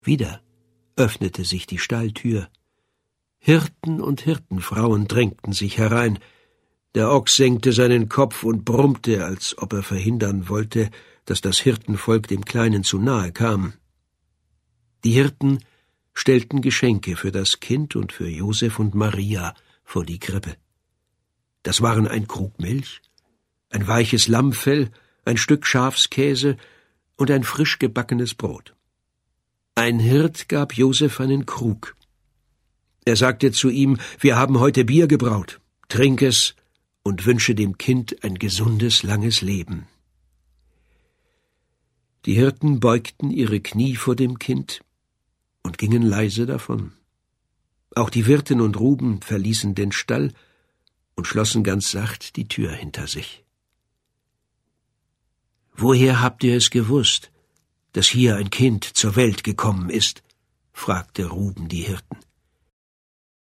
Wieder öffnete sich die Stalltür. Hirten und Hirtenfrauen drängten sich herein. Der Ochs senkte seinen Kopf und brummte, als ob er verhindern wollte, dass das Hirtenvolk dem Kleinen zu nahe kam. Die Hirten stellten Geschenke für das Kind und für Josef und Maria vor die Krippe. Das waren ein Krug Milch, ein weiches Lammfell, ein Stück Schafskäse und ein frisch gebackenes Brot. Ein Hirt gab Josef einen Krug. Er sagte zu ihm: »Wir haben heute Bier gebraut. Trink es und wünsche dem Kind ein gesundes, langes Leben.« Die Hirten beugten ihre Knie vor dem Kind und gingen leise davon. Auch die Wirtin und Ruben verließen den Stall und schlossen ganz sacht die Tür hinter sich. »Woher habt ihr es gewusst, dass hier ein Kind zur Welt gekommen ist?« fragte Ruben die Hirten.